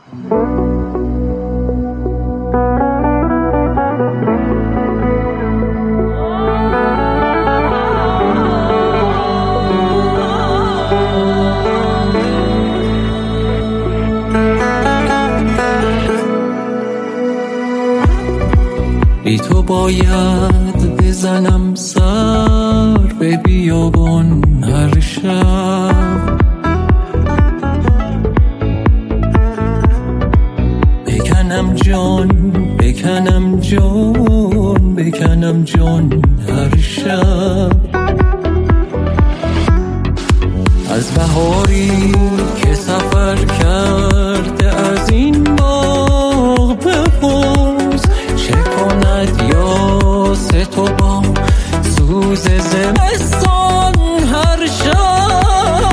بی تو باید بزنم سر به بیابان هر شب، بکنم جان بکنم جان بکنم جان هر شب. از بهاری که سفر کرده از این باغ بپرس، چه کند یاست و با سوز زمستان هر شب.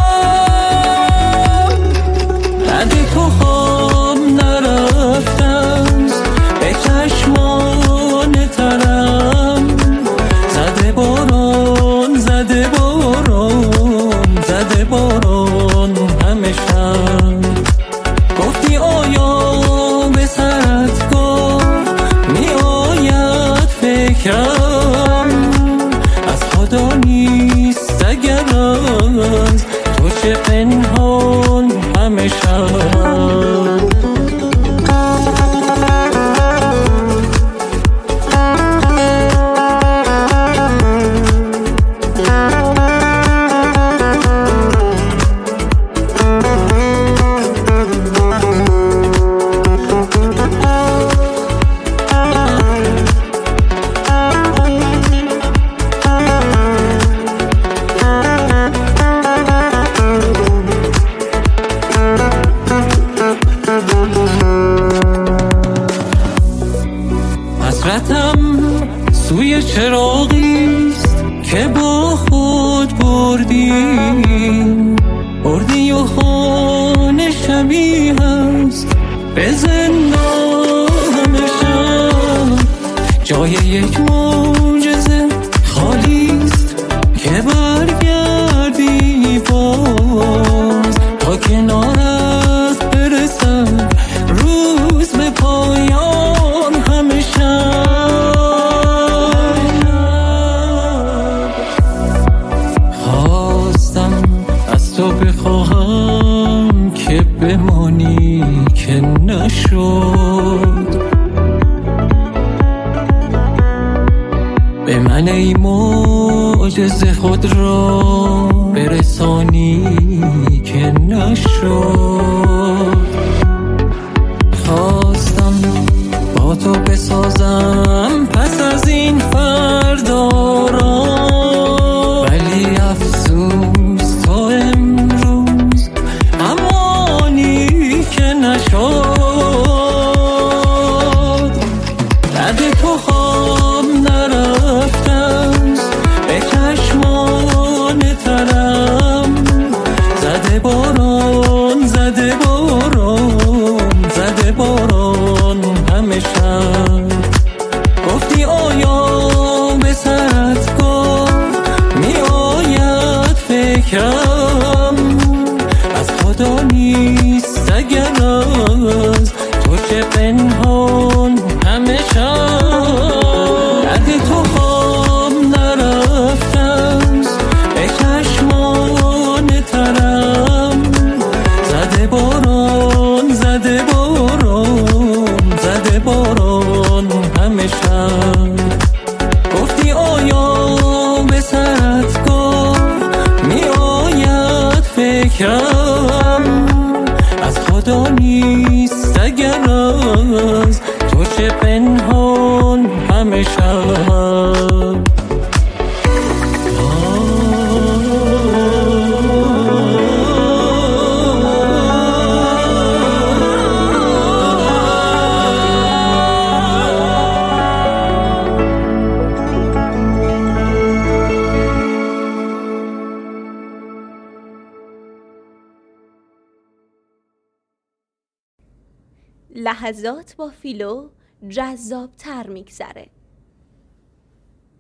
رد تو خواب نرفتم به چشمان ترم، زده باران زده باران زده باران همه شب. گفتی آیا به سرتگاه می آید فکرم، از خدا نیست اگر از تو چه پنهان همه شب. حسرتم سوی چراغیست که با خود بردی و خانه شبیه هست به زندان شب. جای یک معجزه خالیست که برگردی باز، تا کنارت برسد روز به پایان همه شب. خواستم از تو بخواهم که بمانی که نشد، به من ای معجزه خود را برسانی که نشد. خواستم با تو بسازم پس از این فردا را، ولی افسوس تا امروز همانی که نشد. رد تو خواب نرفتم به چشمان ترم، زده باران زده باران زده باران همه شب. گفتی آیا به سرتگاه می آید فکرم، از خدا نیست اگر از تو چه پنهان همه شب. رد تو خواب نرفتم به چشمان ترم، زده باران زده باران زده باران همه شب. گفتی آیا به سرتگاه می آید فکرم، از خدا نیست اگر از تو چه پنهان همه شب. لحظات با فیلو جذاب‌تر می‌گذره.